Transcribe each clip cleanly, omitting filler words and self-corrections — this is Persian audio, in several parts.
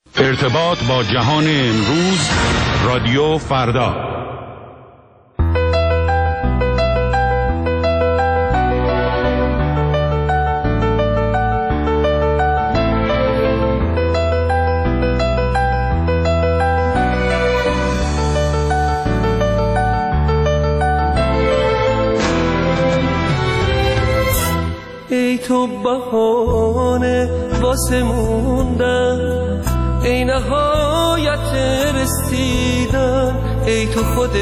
ارتباط با جهان امروز، رادیو فردا. ای تو بهانه واسه موندن، ای نهایت رسیدن، ای تو خود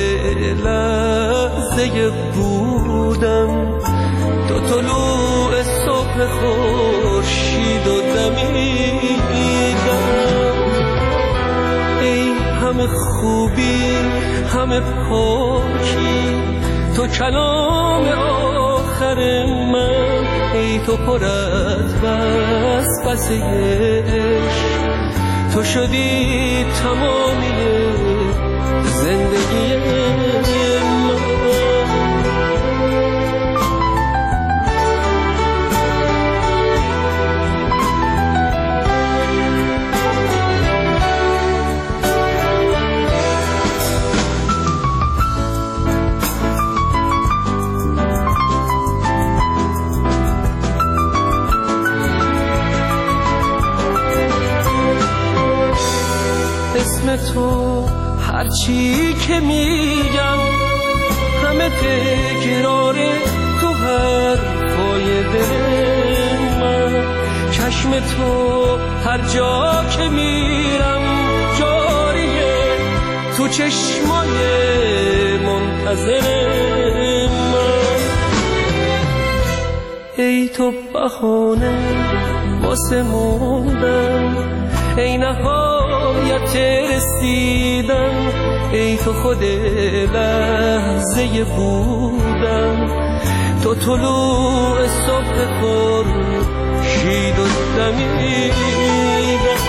لحظه بودن، تو طلوع صبح خورشید و دمیدن. ای همه خوبی همه پاکی، تو کلام آخر من، ای تو پر از وسوسه عشق، تو شدی تمامی زندگی من. اسم تو هرچی که میگم همه تکرار تو حرفای دل من. چشم تو هر جا که میرم جاریه تو چشمای منتظر من. ای تو بهانه واسه موندن، ای نهایت رسیدن، ای تو خود لحظه بودن، تو طلوع صبح خورشید و دمیدن.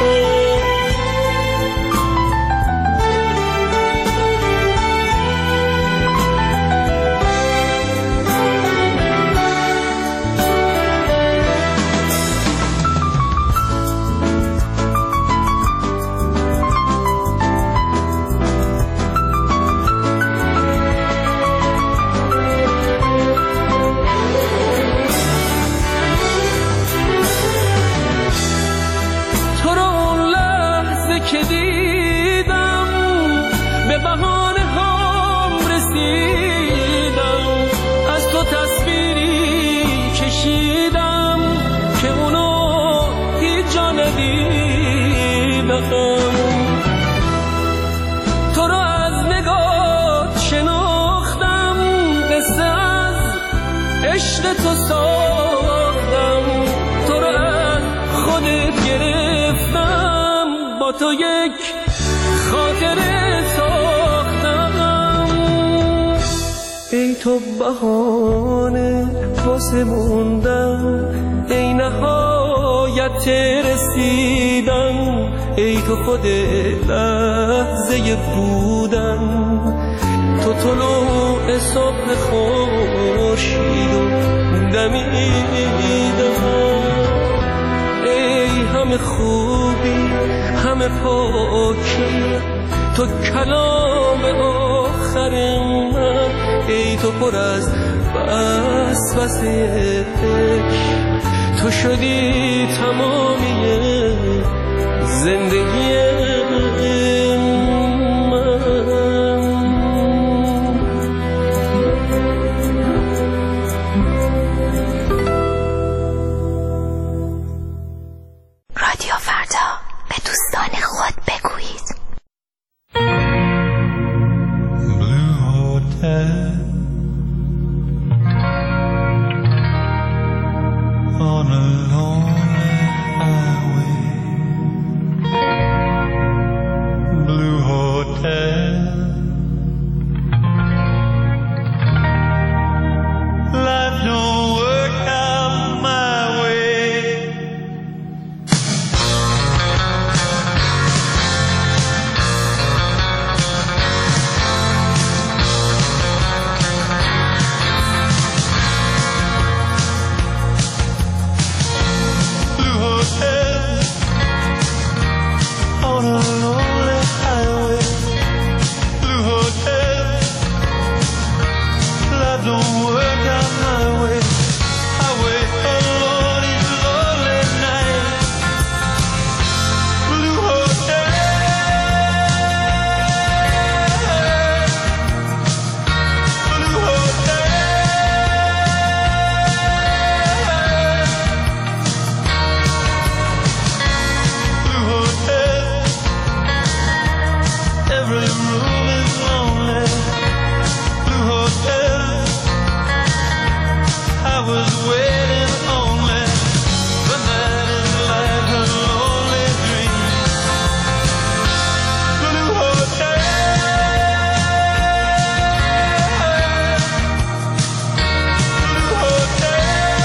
که دیدم به بهانه هم رسیدم، از تو تصویری کشیدم که اونو هیچ جا ندیدم. تو رو از نگاه شناختم، قصه از عشق تو ساختم، تو رو از خودت گرفتم، با تو یک خاطره ساختم. ای تو بهانه واسه موندن، ای نهایت رسیدن، ای تو خود لحظه بودن، تو طلوع صبح خورشید و دمیدن. ای همه خوبی همه پاکی، تو کلام آخر من، ای تو پر از وسوسه عشق، تو شدی تمامی زندگی رادیو فردا، به دوستان خود بگویید. Blue Hotel on a lonely highway. Blue Hotel, life don't work out my way. on a lonely highway. Blue hotel, life don't work out my way. I wait alone each lonely night. Blue hotel, blue hotel. Every room is lonely. Blue hotel. I was waiting only, but that is like a lonely dream. Blue hotel. Blue hotel.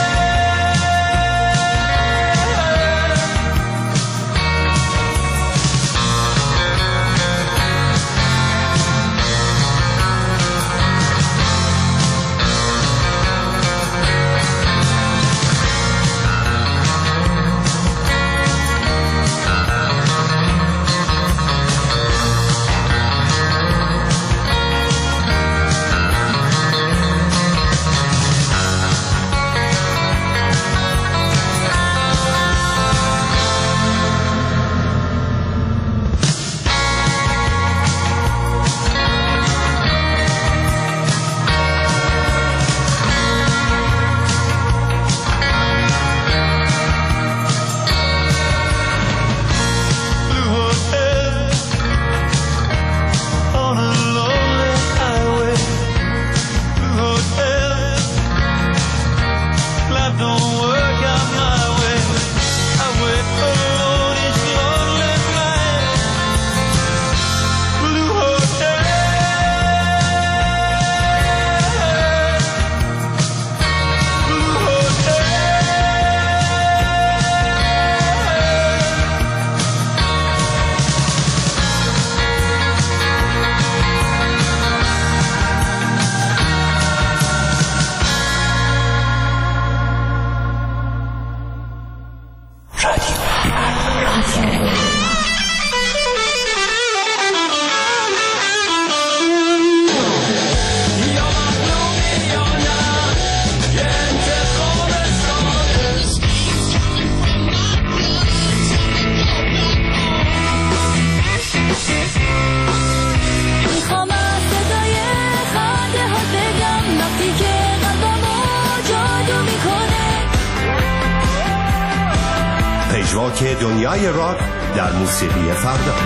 پژواک دنیای راک در موسیقی فردا.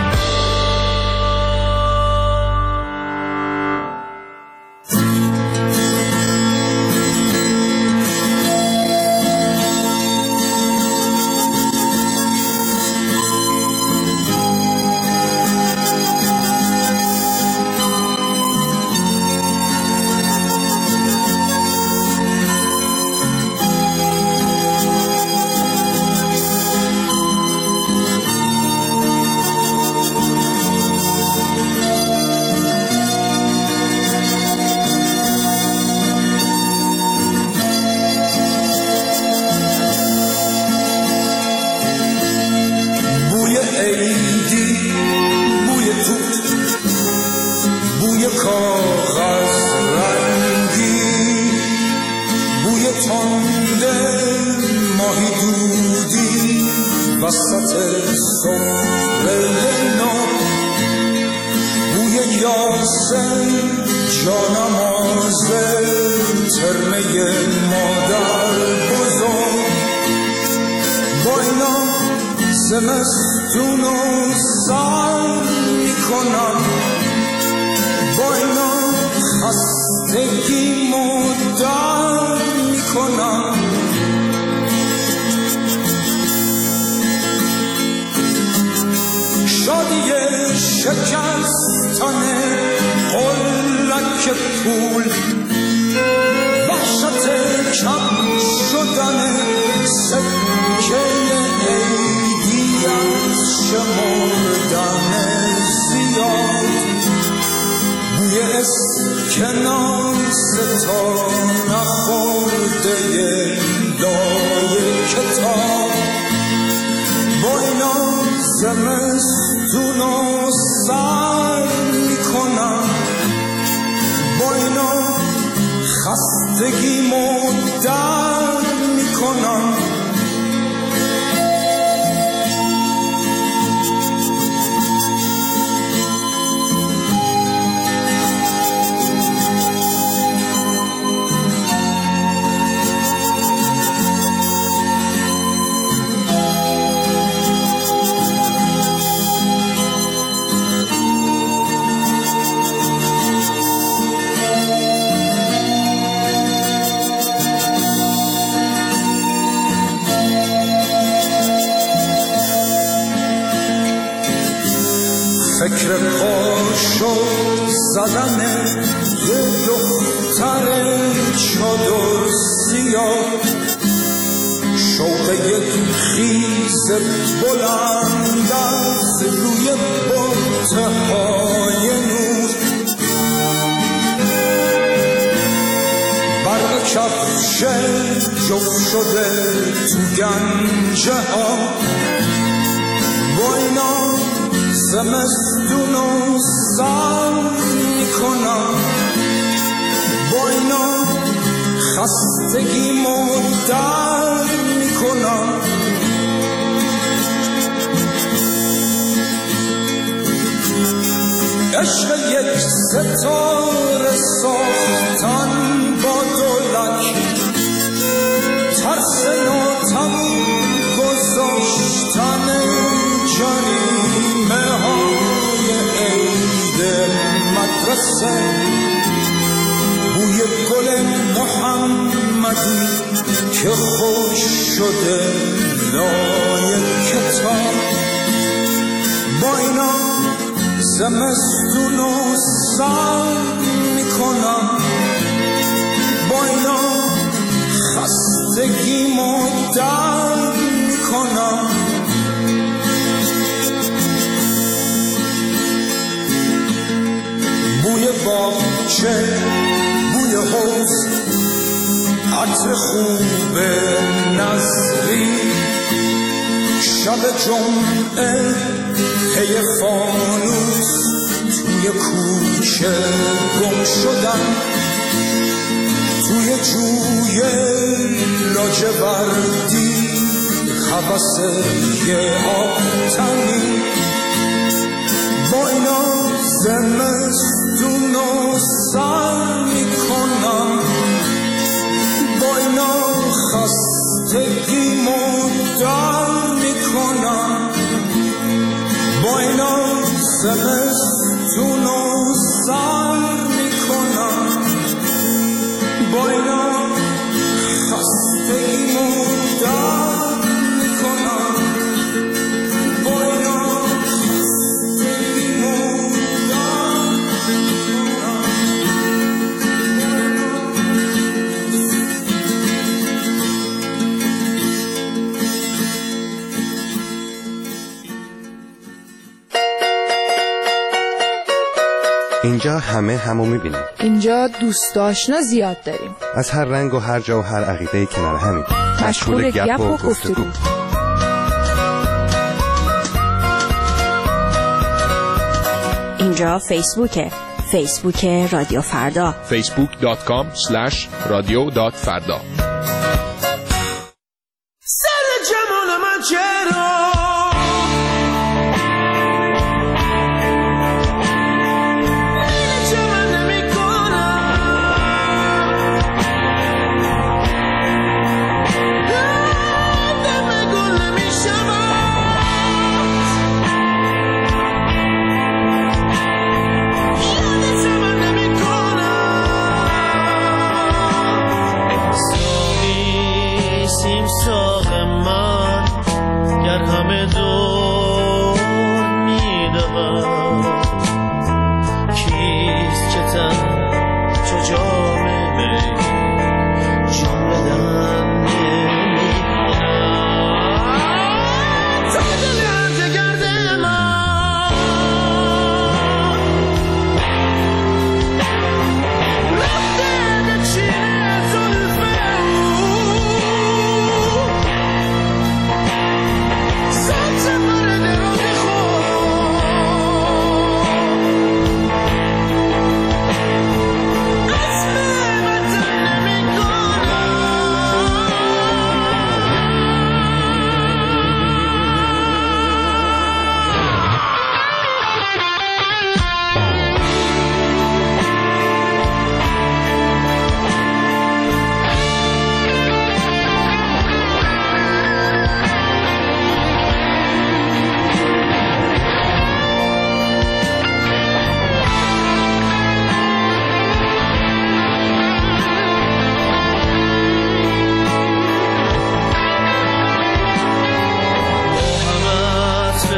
کنار ستا نخورده لای کتاب با اینا زمست زمستون رو سر میکنم، با اینا خستگیمو در میکنم. فکر پاشو زدن یه دختر چادر سیاه، شوق یک خیز بلند از روی بطهای نور، برق کفش جفت شده تو گنجه ها، با اینا زمستون رو سر میکنم، با اینا خستگیمو در میکنم. عشق یک ستاره ساختن با دولک، ترس ناتموم گذاشتن جریمه های عید مدرسه، بوی گل محمدی که خوش شده لای کتاب، با اینا زمستون رو سر میکنم، با اینا خستگیمو در میکنم. بوی باغچه، بوی حوض، عطر خوب نظری، شب جمعه پی فانوس توی کوچه گم شدن، توی جوی لاجوردی هوس یه آبتنی، با اینا زمستون رو سر میکنم، با اینا خستگیمو در میکنم، با اینا زمستون رو سر میکنم، با اینا خستگیمو در میکنم، با اینا خستگیمو در میکنم. اینجا همه همو میبینیم. اینجا دوست آشنا زیاد داریم، از هر رنگ و هر جا و هر عقیده کنار همین، مشغول گپ و گفتگو. اینجا فیسبوک رادیو فردا، facebook.com/radio.farda. سر جمال من چرا سال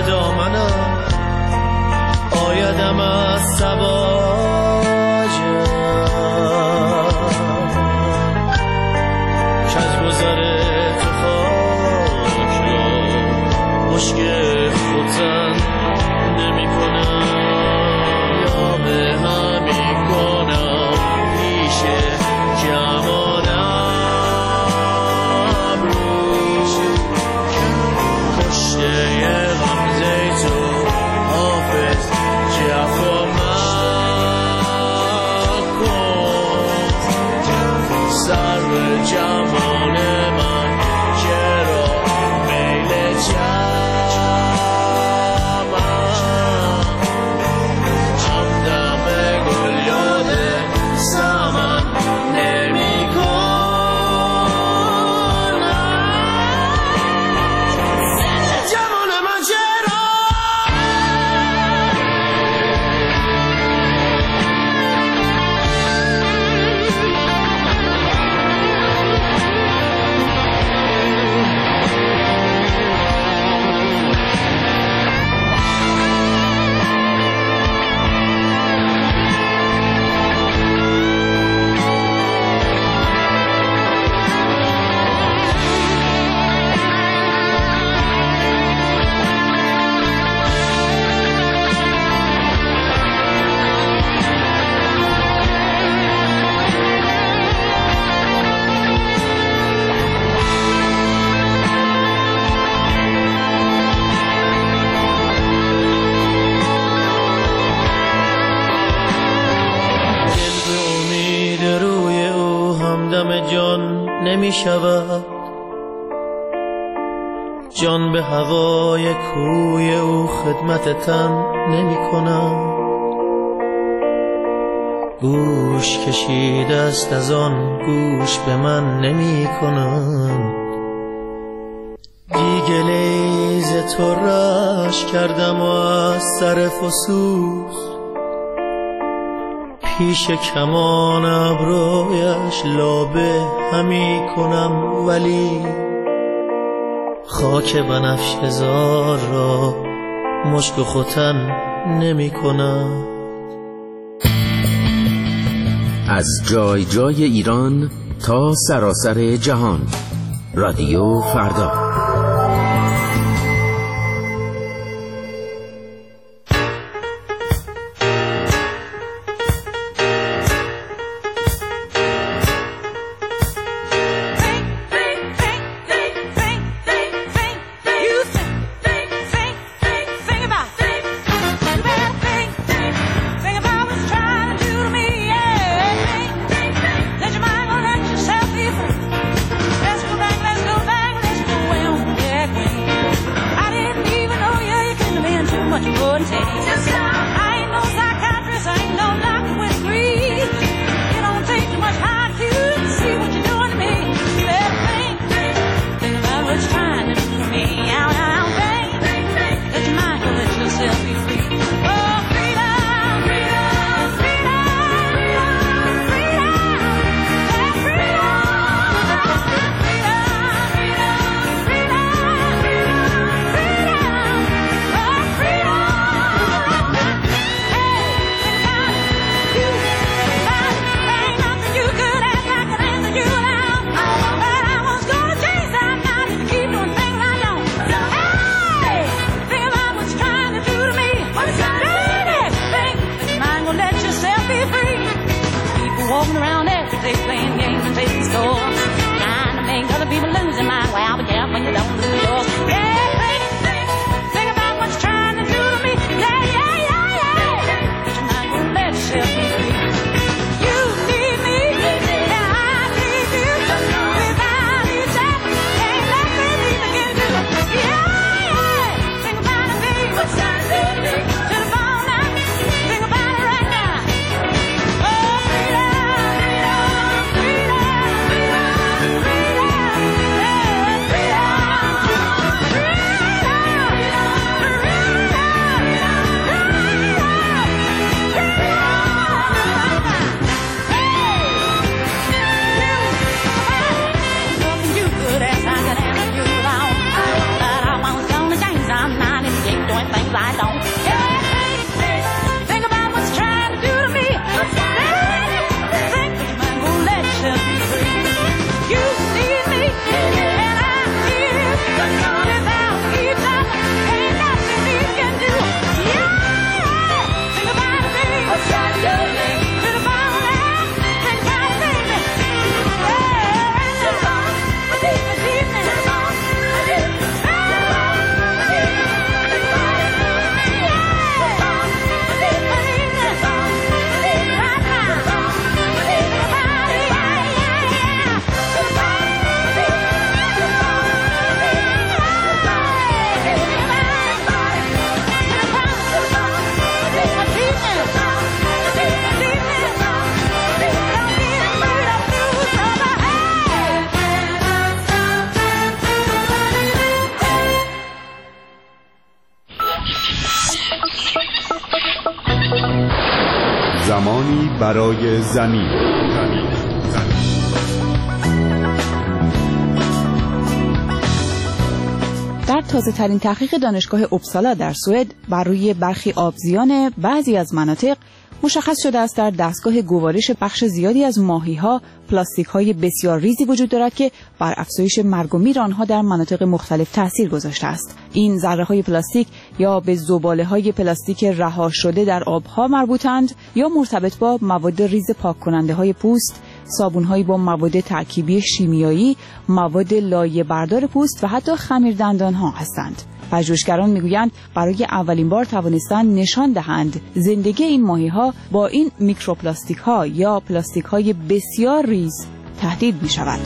دامنم آیدم از سواجم کج گذر تو خاک را مشک خودزن نمی کنم یا به همی کنم پیش جمانم روش کشته غمزه تو حافظ جفا مکن سر به جمال من چرا میل چمن همدم گل یاد سمن نمی کنم جمال من چرا جان نمی شود جان به هوای کوی او خدمت تن نمی کنم گوش کشیده است از آن گوش به من نمی کنم دیگه لیز تو رش کردم و از سر فسوس پیش کمان ابرویش لابه همی کنم ولی خاک بنفشه زار را مشک و ختن نمی کنم از جای جای ایران تا سراسر جهان رادیو فردا I don't care. Think about what's trying to do to me. Think the man who let you be free. You need me, and I'm here. Without each other, ain't nothing we can do. Yeah, think about it, baby. What's trying to do to me? Think about it, think about it, baby. زمانی برای زمین. در تازه ترین تحقیق دانشگاه اوبسالا در سوئد بر روی برخی آبزیان بعضی از مناطق مشخص شده است در دستگاه گوارش بخش زیادی از ماهی‌ها پلاستیک‌های بسیار ریزی وجود دارد که بر افزایش مرگ و میر آنها در مناطق مختلف تأثیر گذاشته است. این ذره‌های پلاستیک یا به زباله‌های پلاستیک رها شده در آب‌ها مربوطند یا مرتبط با مواد ریز پاک‌کننده‌های پوست، صابون‌هایی با مواد ترکیبی شیمیایی، مواد لایه‌بردار پوست و حتی خمیردندان‌ها هستند. پژوهشگران میگویند برای اولین بار توانستند نشان دهند زندگی این ماهی‌ها با این میکروپلاستیک‌ها یا پلاستیک‌های بسیار ریز تهدید می‌شود.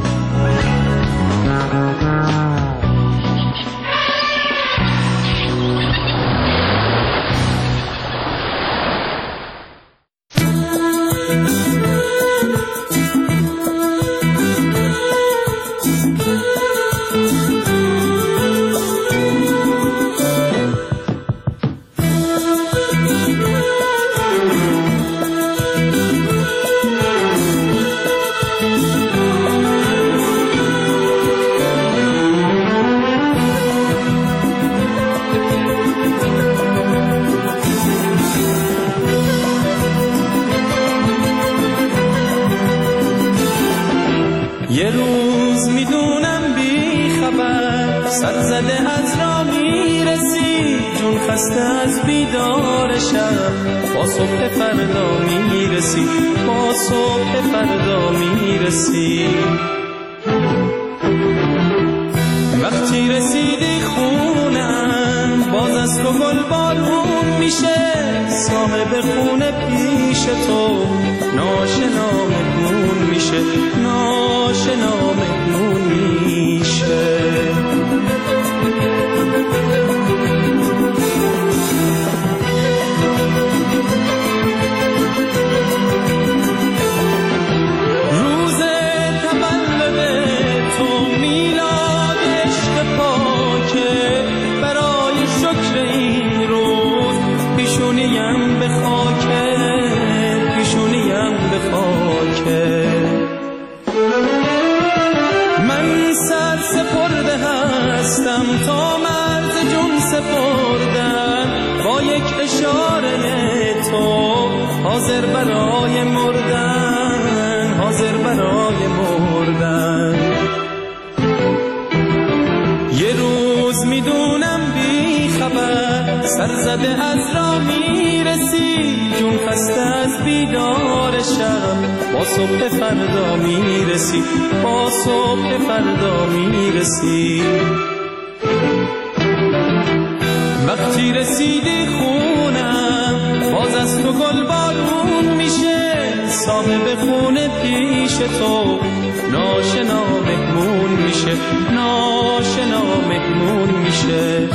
یه روز میدونم بی خبر سر زده از را میرسی، جون خسته از بیدار شب، با صبح فردا میرسی، با صبح فردا میرسی. وقتی رسیدی خونم باز از تو گل بارون میشه، صاحب خونه پیش تو ناشنا مهمون میشه، ناشنا مهمون میشه. روز تولد تو میلاد عشق پاکه، برای شکر این روز پیشونیم به خاکه، پیشونیم به خاکه. من سر سپرده هستم تا مرز جون سپردن، با یک اشاره تو حاضر برای مردن، حاضر برای مردن. یه روز میدونم بی خبر سر زده از را میرسی، جون خسته از بیدار شب، با صبح فردا میرسی، با صبح فردا میرسی. وقتی رسیدی خونم باز از تو گل بارون میشه، صاحب خونه پیش تو ناشنا مهمون میشه، ناشنا مهمون میشه.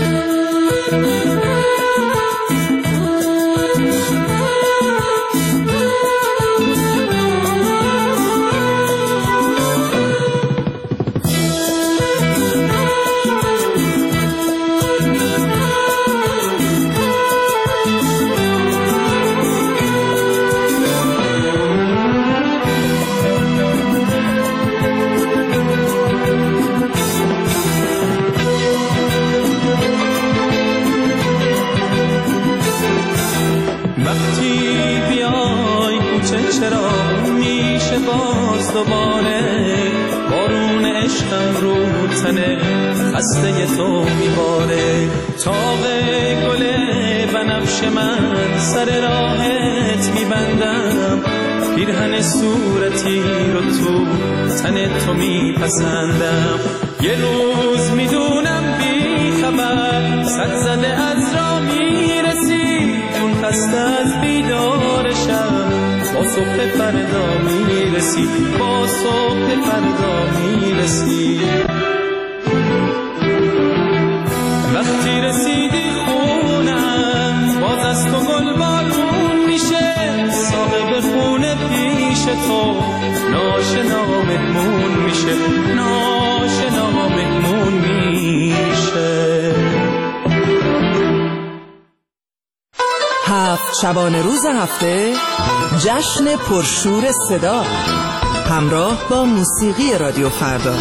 وقتی بیای کوچه چرا میشه باز دوباره بارون عشقم رو تنه خسته تو میباره تاق گل بنفش من سر راهت میبندم پیرهن صورتی رو تو تن تو میپسندم یه روز میدونم بی خبر سد زده از را میرسی جون خسته از بیدارشم با صبح فردا میرسی با صبح فردا میرسی وقتی رسیدی خونم باز از تو گل بارون میشه صاحب خونه پیش تو ناشنا مهمون میشه ناشنا مهمون میشه 7 شبانه روز هفته جشن پرشور صدا همراه با موسیقی رادیو فردا.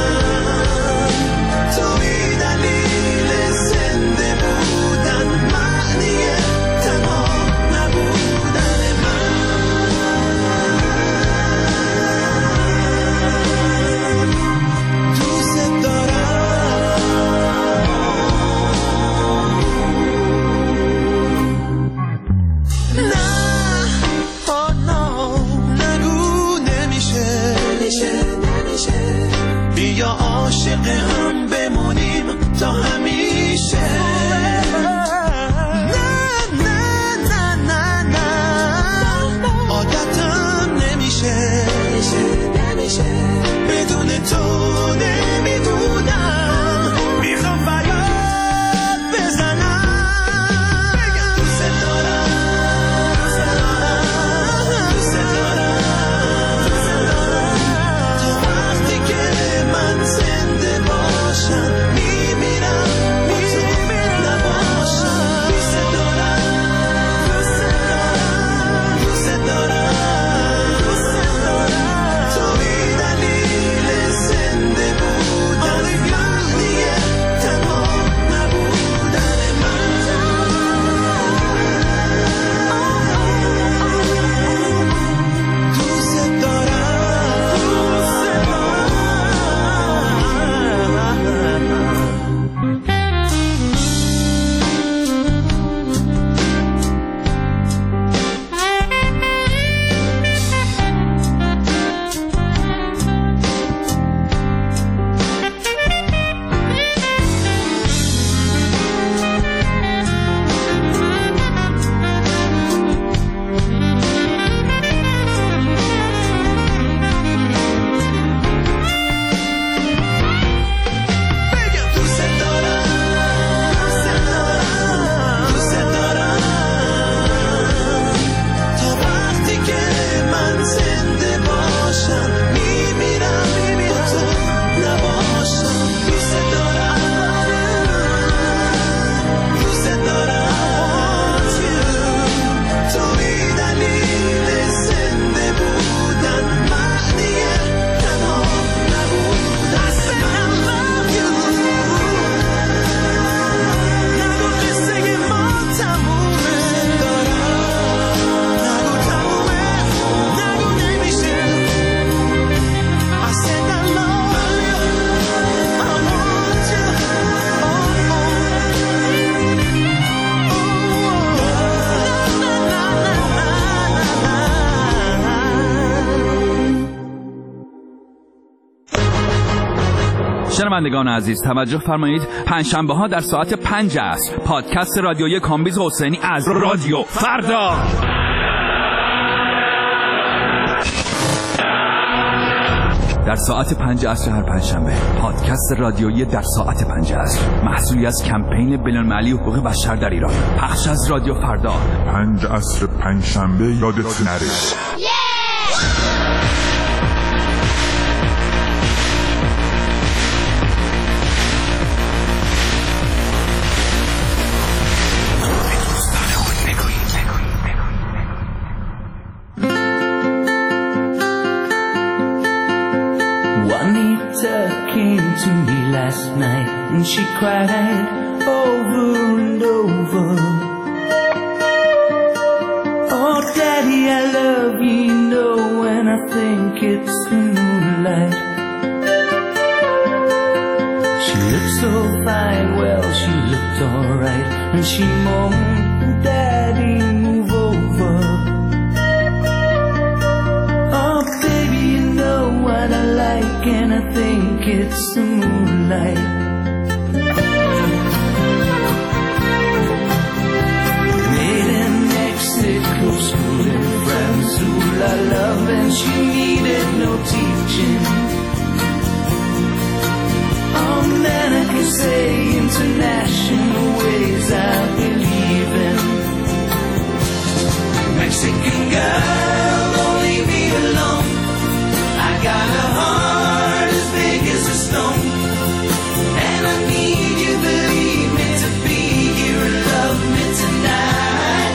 من شنوندگان عزیز توجه فرمایید، پنجشنبه ها در ساعت 5 عصر پادکست رادیویی کامبیز حسینی از رادیو فردا. در ساعت 5 عصر هر پنجشنبه پادکست رادیویی در ساعت 5 عصر، محصولی از کمپین بین‌المللی حقوق بشر در ایران، پخش از رادیو فردا. 5 عصر پنجشنبه یادت نره. Last night and she cried over and over. Oh daddy, I love you, you know, when I think it's the moonlight. She looked so fine, well she looked alright, and she moaned, daddy, move over. Oh baby, you know what I like, and I think it's the moonlight. Made in Mexico, schooling friends who I love, and she needed no teaching. Oh man, I can say international ways I believe in. Mexican girl, don't leave me alone. I got a heart as big as a stone, and I need you, believe me, to be here and love me tonight.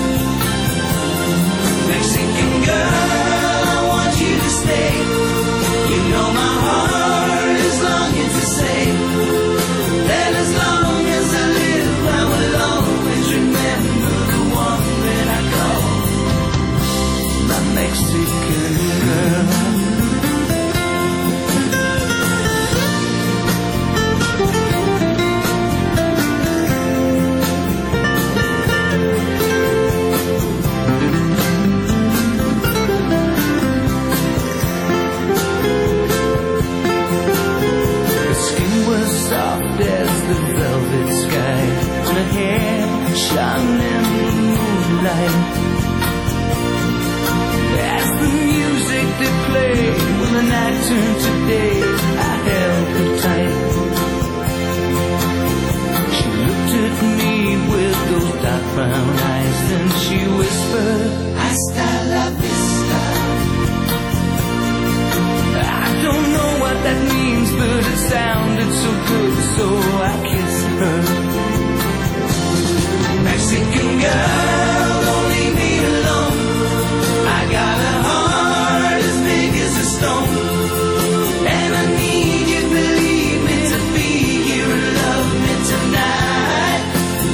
Mexican girl, I want you to stay. You know my heart is longing to say that as long as I live, I will always remember the one that I call my Mexican girl. As the velvet sky, her hair shone in the moonlight. As the music did play, when the night turned to day, I held her tight. She looked at me with those dark brown eyes, and she whispered, "Hasta la vista." I don't know what that means, but it sounded so good, so I kissed her. Mexican girl, don't leave me alone. I got a heart as big as a stone, and I need you, believe me, to be here and love me tonight.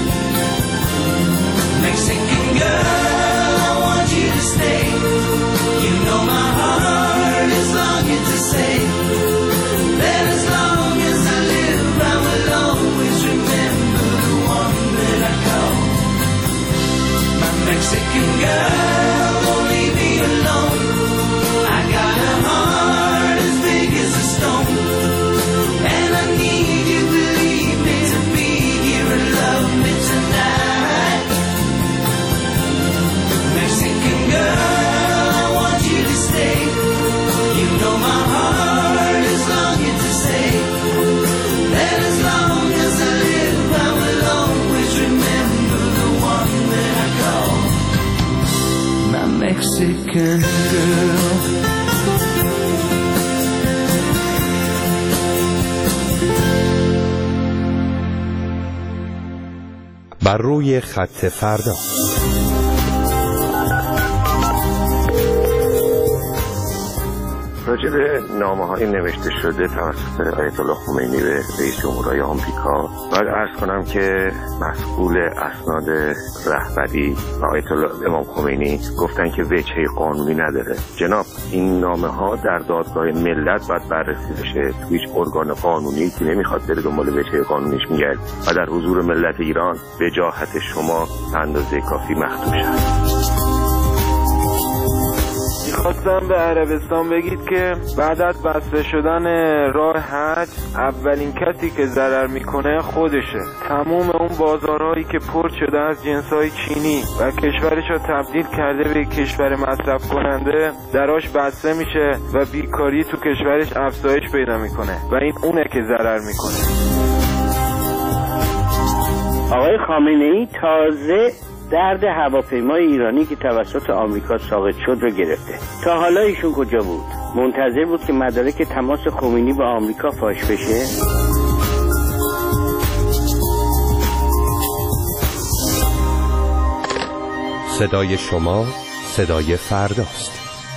Mexican girl, I want you to stay. You know my heart is longing to say that as long as I live, I will always remember the one that I call my Mexican girl. Don't leave me alone. I got a heart as big as a stone, and I need you, believe me, to be here and love me tonight. Mexican girl, I want you to stay. You know my heart is longing to say that as long as I live, I will always remember the one that I call my Mexican girl. بر روی خط فردا. راجع به نامه‌های نوشته شده توسط آیت الله خمینی به رئیس جمهوری آمریکا باید عرض کنم که مسئول اسناد رهبری و آیت الله امام خمینی گفتن که وجهه قانونی نداره. جناب، این نامه‌ها در دادگاه ملت باید بررسی بشه. تو هیچ ارگان قانونی که نمیخواد بره دنبال وجهه قانونیش میگرد و در حضور ملت ایران وجاهت شما اندازه کافی مخدوش است. میخواستم به عربستان بگید که بعد از بسته شدن راه حج اولین کسی که ضرر میکنه خودشه. تموم اون بازارهایی که پر شده از جنسای چینی و کشورش رو تبدیل کرده به کشور مصرف کننده دراش بسته میشه و بیکاری تو کشورش افزایش پیدا میکنه و این اونه که ضرر میکنه. آقای خامنه‌ای تازه درد هواپیمای ایرانی که توسط آمریکا ساقط شد رو گرفته. تا حالا ایشون کجا بود؟ منتظر بود که مدارک تماس خمینی با آمریکا فاش بشه؟ صدای شما صدای فرداست.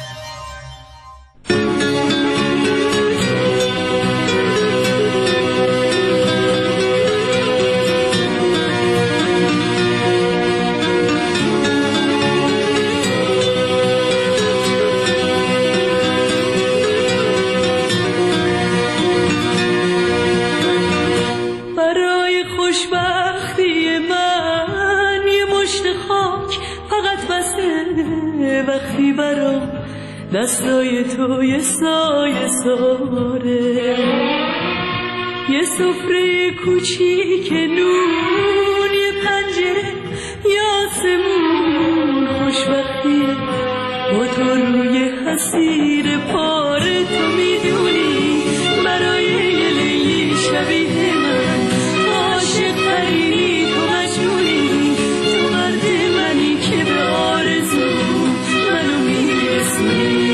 وقتی برام دستای تو یه سایه ساره، یه سفره کوچیک نون، یه پنجره یه آسمون خوشبختی با تو روی حسیر پاره. تو میدونی برای یه لیلی شبیه من عاشق ترینی، تو مجنونی، تو مرد منی که به آرزو منو میرسونی.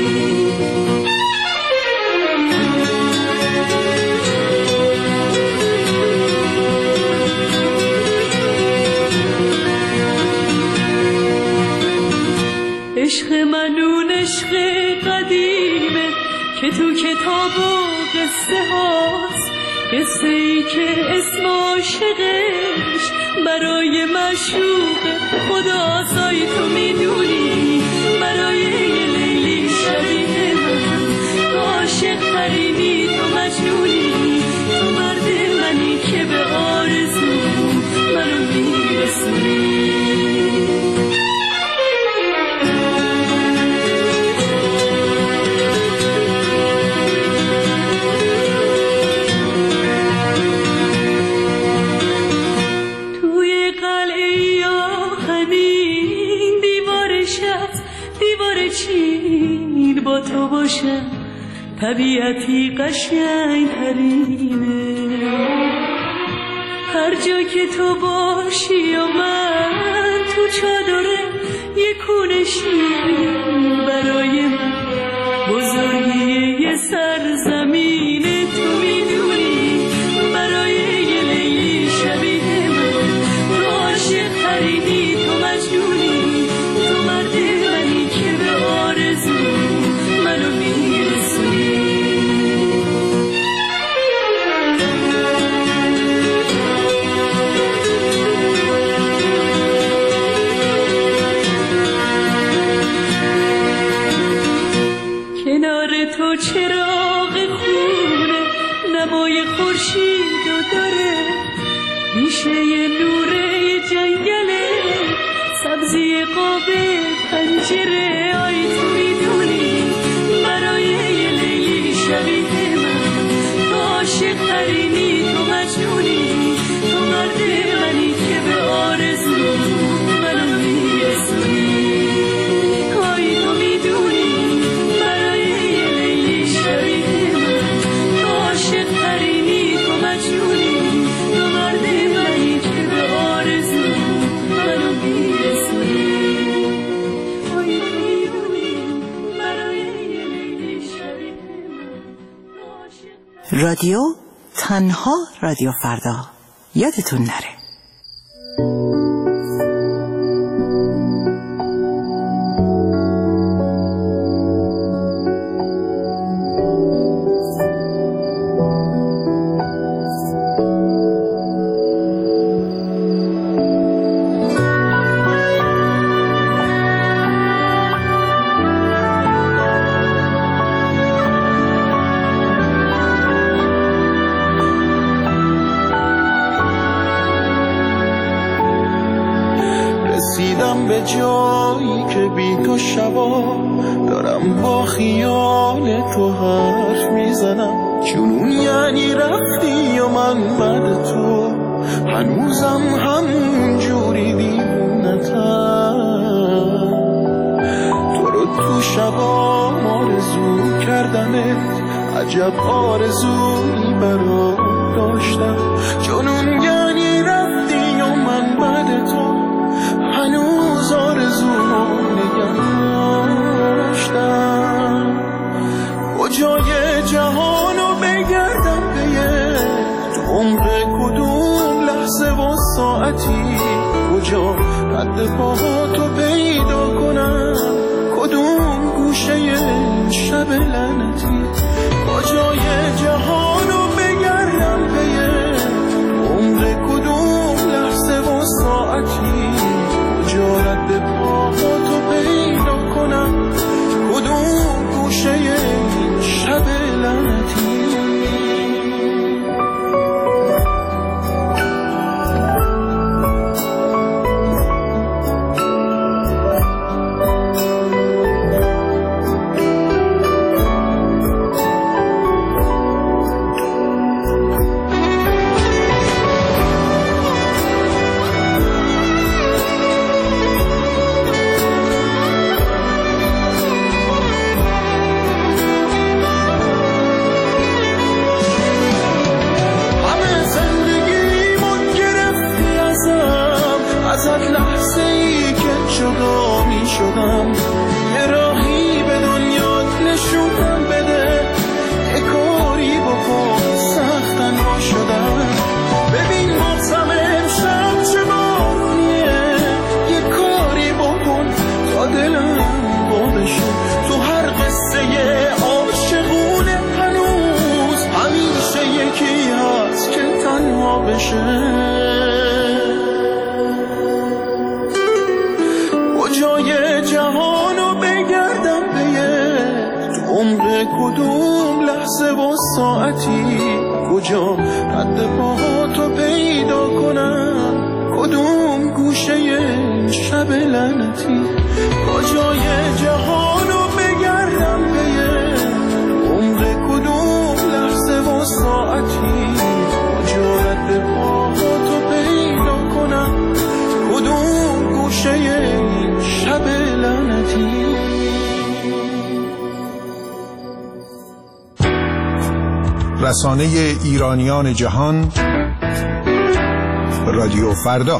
عشق منون عشق قدیمه که تو کتاب و قصه هاست، قصه ای که اسم عاشقش برای معشوق خداست. آی تو میدونی برای یه لیلی شبیه من تو عاشق ترینی، تو مجنونی، تو مرد منی که به آرزو منو میرسونی. با تو باشم طبیعتی قشنگ ترینه، هر جا که تو باشی و من تو چادره یه کونه شیرین برای من بزرگی یه سرزمینه. تو میدونی برای یه لیلی شبیه من تو عاشق ترینی، تو مجنونی، تو مرد منی که به آرزو منو میرسونی. کنار تو چراغ خونه نمای خورشید و داره، میشه یه نوره جنگله سبزی قاب پنجره. آی تو میدونی برای یه لیلی شبیه من تو عاشق ترینی، تو مجنونی، تو مرد منی که به آرزو منو میرسونی. آی تو میدونی برای یه لیلی شبیه من تو عاشق ترینی، تو مجنونی، تو مرد منی که به آرزو منو میرسونی. رادیو تنها رادیو فردا، یادتون نره. میرم به جایی که بی تو شبا دارم با خیال تو حرف میزنم. جنون یعنی رفتی و من بعد تو هنوزم همون جوری دیوونتم. تو رو تو شبا آرزو کردمت، عجب آرزویی برات داشتم. جنون یعنی رفتی و من بعد تو هنوز آرزو نگه داشتم. کجای جهانو بگردم به تو عمر کدوم لحظه و ساعتی، کجا رد پاهاتو پیدا کنم، کدوم گوشه شب لعنتی. کجای جهانو بگردم به عمر کدوم لحظه و ساعتی، کجا رد پاهاتو پیدا کنم، کدوم گوشه شب لعنتی. شدم یه راهی به دنیات نشونم بده، یه کاری بکن سختن ها شدم. ببین ماتم امشب چه بارونیه، یه کاری بکن تا دلم بابشون. تو هر قصه عاشقونه هنوز همیشه یکی هست که تنها بشه. کجای جهانو بگردم به تو عمر کدوم لحظه و ساعتی، کجا رد پاهاتو پیدا کنم، کدوم گوشه شب لعنتی. کجای جهانو بگردم به عمر کدوم لحظه و ساعتی، کجا رد پاهاتو پیدا کنم، کدوم گوشه شب لعنتی. رسانه ایرانیان جهان، رادیو فردا.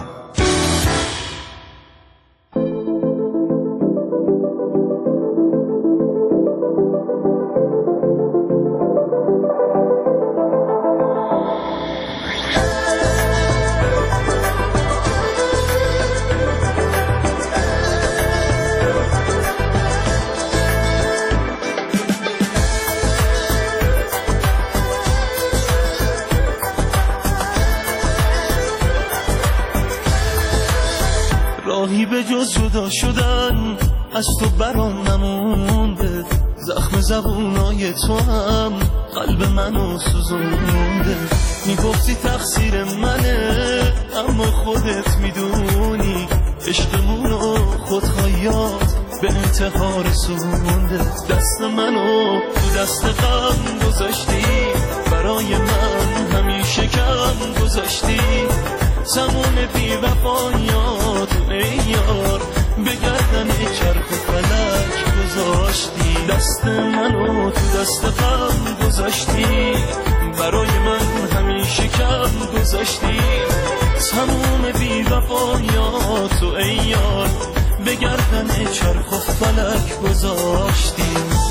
راهی به جز جدا شدن از تو برام نمونده، زخم زبونای تو هم قلب منو سوزونده. میگفتی تقصیر منه اما خودت میدونی عشقمونو خودخواهیات به انتحار رسونده. دست منو تو دست غم گذاشتی، برای من همیشه کم گذاشتی. تموم بی وفایات ای یار به گردن چرخ و فلک گذاشتی. دست منو تو دست غم گذاشتی، برای من همیشه کم گذاشتی. تموم بی وفایات ای یار به گردن چرخ و فلک گذاشتی.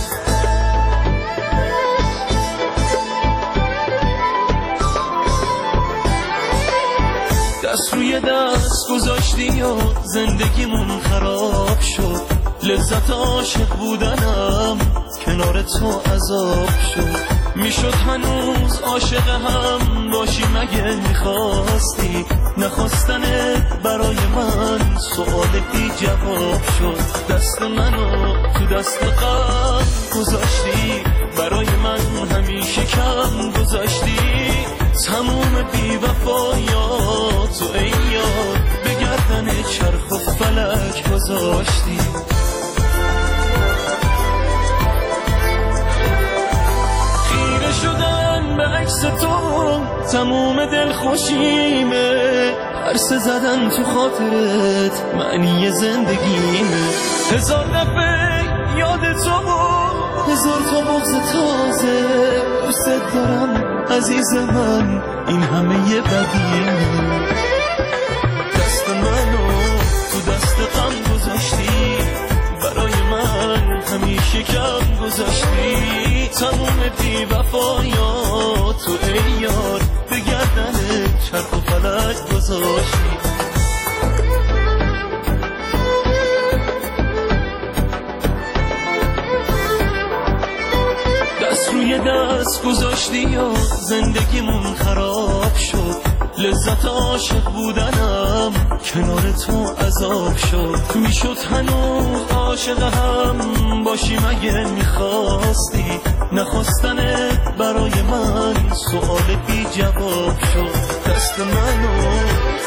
دست روی دست گذاشتی و زندگیمون خراب شد. لذت عاشق بودنم کنار تو عذاب شد. میشد هنوز عاشق هم باشی مگه میخواستی؟ نخواستنت برای من سؤال بی جواب شد. دست منو تو دست غم گذاشتی، برای من همیشه کم گذاشتی. تموم بی وفایات و ای یار به گردن چرخ و فلک گذاشتی. خیره شدن به عکس تو تموم دل خوشیمه، عرصه زدن تو خاطرت معنی زندگیمه. هزار دفعه یاد تو هزار تا بغض تازه، دوست دارم عزیز من، این همه یه بدیمه. دست منو تو دست غم گذاشتی، برای من همیشه کم گذاشتی. تموم بی وفایات تو ای یار به گردن چرخ و فلک گذاشتی. دست روی دست گذاشتی یا زندگیمون خراب شد. لذت عاشق بودنم کنار تو عذاب شد. میشد هنوز عاشق هم باشی مگه میخواستی؟ نخواستنت برای من سوال بی جواب شد. دست منو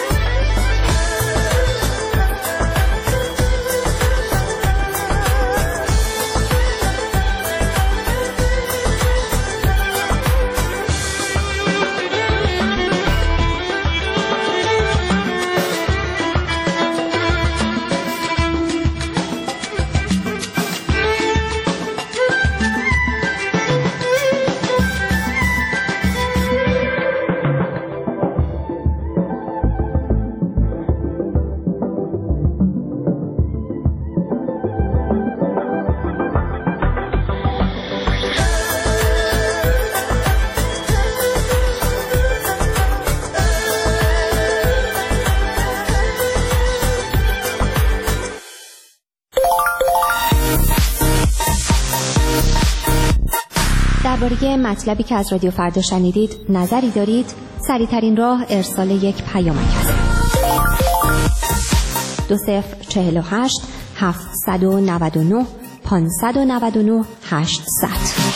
درباره مطلبی که از رادیو فردا شنیدید نظری دارید؟ سریع‌ترین راه ارسال یک پیامک است. 2048 799 599 800.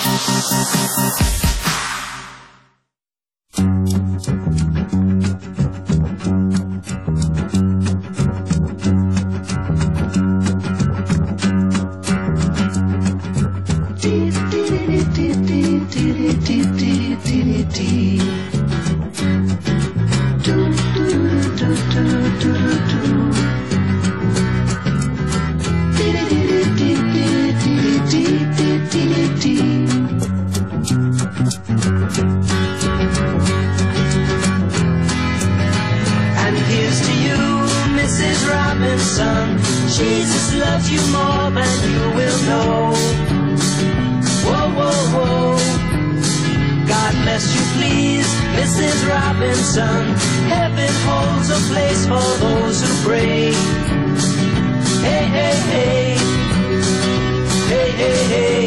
Jesus loves you more than you will know. Whoa, whoa, whoa. God bless you, please, Mrs. Robinson. Heaven holds a place for those who pray. Hey, hey, hey. Hey, hey, hey.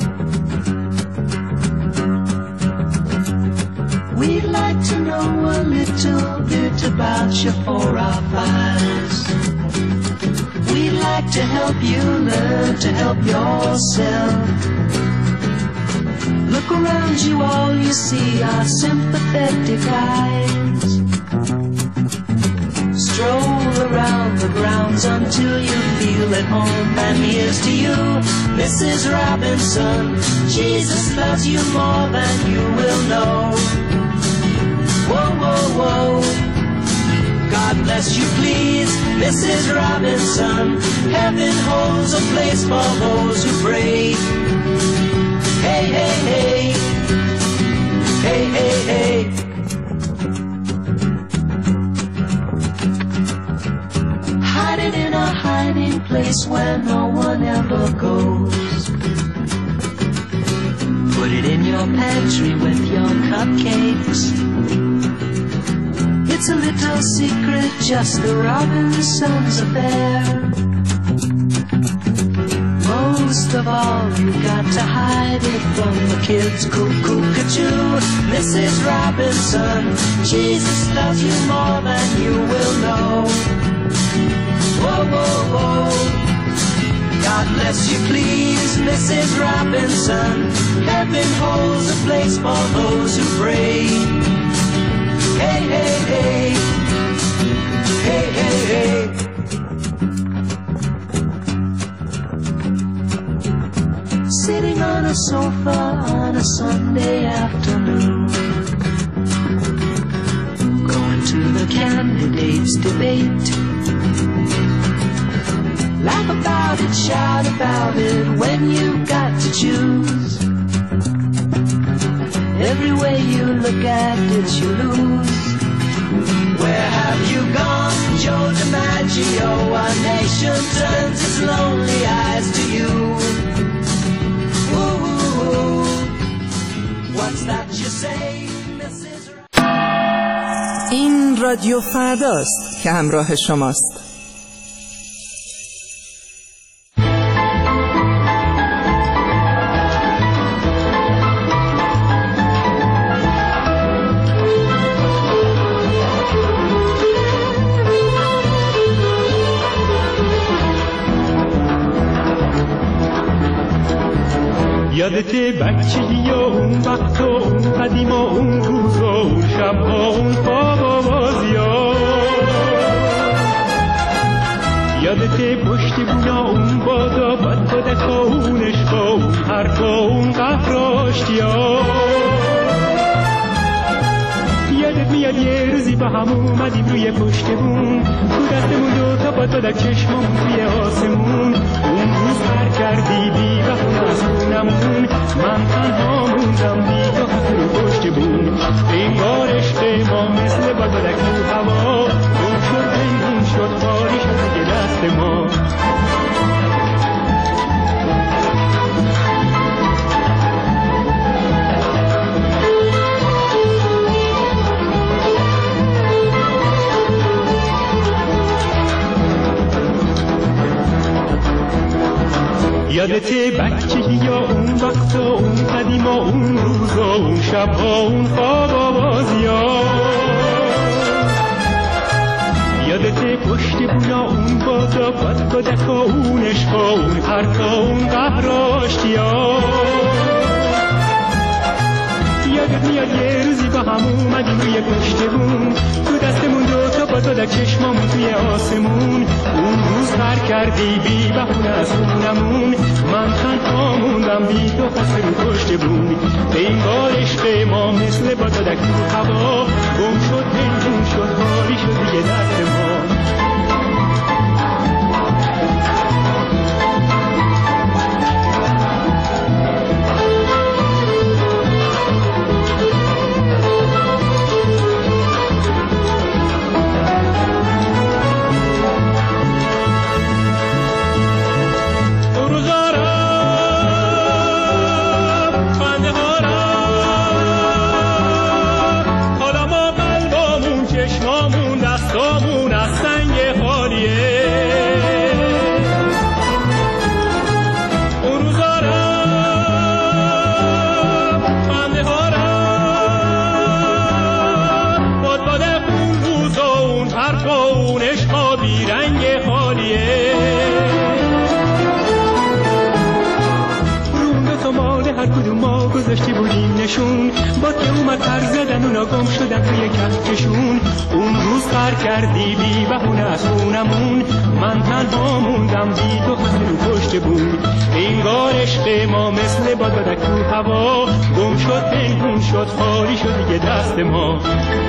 We'd like to know a little bit about you for our files. We'd like to help you learn to help yourself. Look around you, all you see are sympathetic eyes. Stroll around the grounds until you feel at home. And here's to you, Mrs. Robinson. Jesus loves you more than you will know. Whoa, whoa, whoa. God bless you, please, Mrs. Robinson. Heaven holds a place for those who pray. Hey, hey, hey. Hey, hey, hey. Hide it in a hiding place where no one ever goes. Put it in your pantry with your cupcakes. It's a little secret, just the Robinsons' affair. Most of all, you got to hide it from the kids. Cuckoo-ca-choo, Mrs. Robinson. Jesus loves you more than you will know. Whoa, whoa, whoa. God bless you, please, Mrs. Robinson. Heaven holds a place for those who pray. Hey, hey, hey. Hey, hey, hey. a sofa on a Sunday afternoon, going to the candidates' debate. Laugh about it, shout about it when you've got to choose. Every way you look at it, you lose. Where have you gone, Joe DiMaggio? Our nation turns its lonely eyes to you. Ooh, what's that you say, Mrs. این رادیو فرداست که همراه شماست. یادته بچگی و اون وقت و اون قدیم و اون روز و اون شب و اون خواب و بازیا؟ یادته پشت بونا اون بادا بد بادک و اون عشق و اون حرف و اون قهر و آشتیا؟ یادت میاد یه روزی با هم اومدیم روی پشت بون، تو دستمون دوتا باد بادک چشممون توی آسمون. اون روز پر کردی بی بهونه از خونمون، من تنها موندم بی تو رو پشت بون. انگار عشق ما مثل باد بادک رو هوا، گم شد پنهون شد خالی شد دیگه دست ما. یادته بچگی یا اون وقت و اون قدیم و اون روز و اون شب و اون خواب و بازیا؟ یادته پشت بونا اون بادا باد بادک و اون عشق و اون حرف و اون قهر و آشتیا؟ یادت میاد یه روزی با هم اومدیم روی پشت بون، تو دستمون دوتا باد بادک چشمامون توی آسمون. اون روز پر کردی بی بهونه از خونمون، من تنها موندم بی تو خسته رو پشت بون. انگار عشق ما مثل باد بادک رو هوا، گم شد پنهون شد خالی شد دیگه دست ما. گذاشتی بودیم نشون، با که اومد پر زدن اونا گم شدن توی کفکشون. اون روز پر کردی بی بهونه از خونمون، من تنها موندم بی تو خسته رو پشت بود. انگار عشق ما مثل باد بادک رو هوا، گم شد پنهون شد خالی شد دیگه دست ما.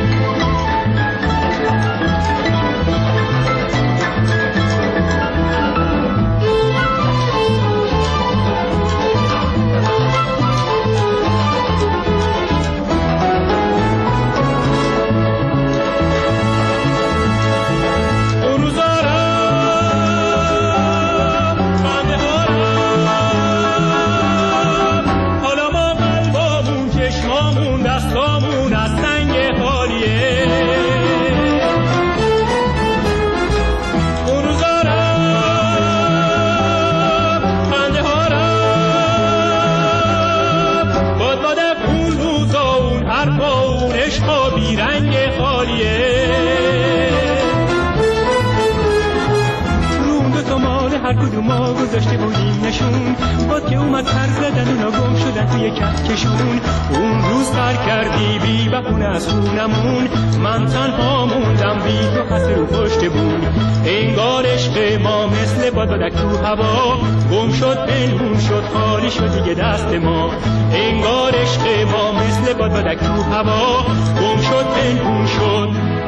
ما گذاشته بودیم نشون، با که اومد پر زدن اونا گم شدن توی کفکشون. اون روز پر کردی بی بهونه از خونمون، من تنها موندم بی تو خسته رو پشت بود. انگار عشق ما مثل بادبادک تو هوا گم شد پنهون شد خالی شد دیگه دست ما انگار عشق ما مثل بادبادک تو هوا گم شد پنهون شد